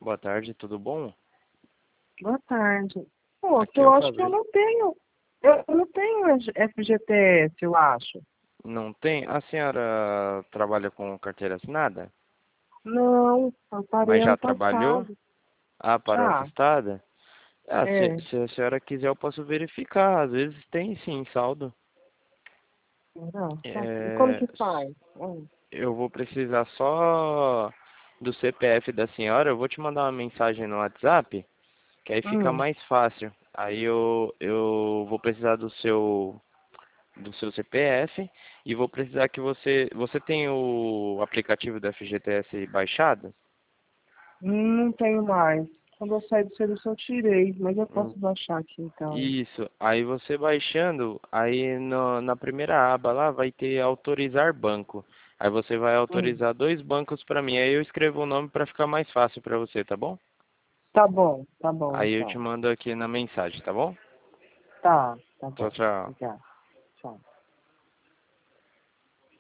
Boa tarde, tudo bom? Boa tarde. Moço, Aqui é eu o acho que eu Fabrício. não tenho. Eu não tenho FGTS, eu acho. Não tem? A senhora trabalha com carteira assinada? Não, eu parei Mas já ano trabalhou? passado. Ah, parou Já, assustada? Ah, se, é. se a senhora quiser, eu posso verificar. Às vezes tem sim saldo. Não, tá. E como É, que faz? eu vou precisar só do CPF da senhora. Eu vou te mandar uma mensagem no WhatsApp, que aí fica Hum. mais fácil. Aí eu vou precisar do seu CPF e vou precisar que você tem o aplicativo do FGTS baixado? Não tenho mais. Quando eu saí do serviço eu tirei, mas eu Hum, posso baixar aqui então. Isso. Aí você baixando, aí na primeira aba lá vai ter autorizar banco. Aí você vai Hum. autorizar dois bancos para mim. Aí eu escrevo o nome para ficar mais fácil para você, tá bom? Tá bom Aí eu te então. mando aqui na mensagem, tá bom? Tá Tchau, bom. tchau. Obrigada. Tchau.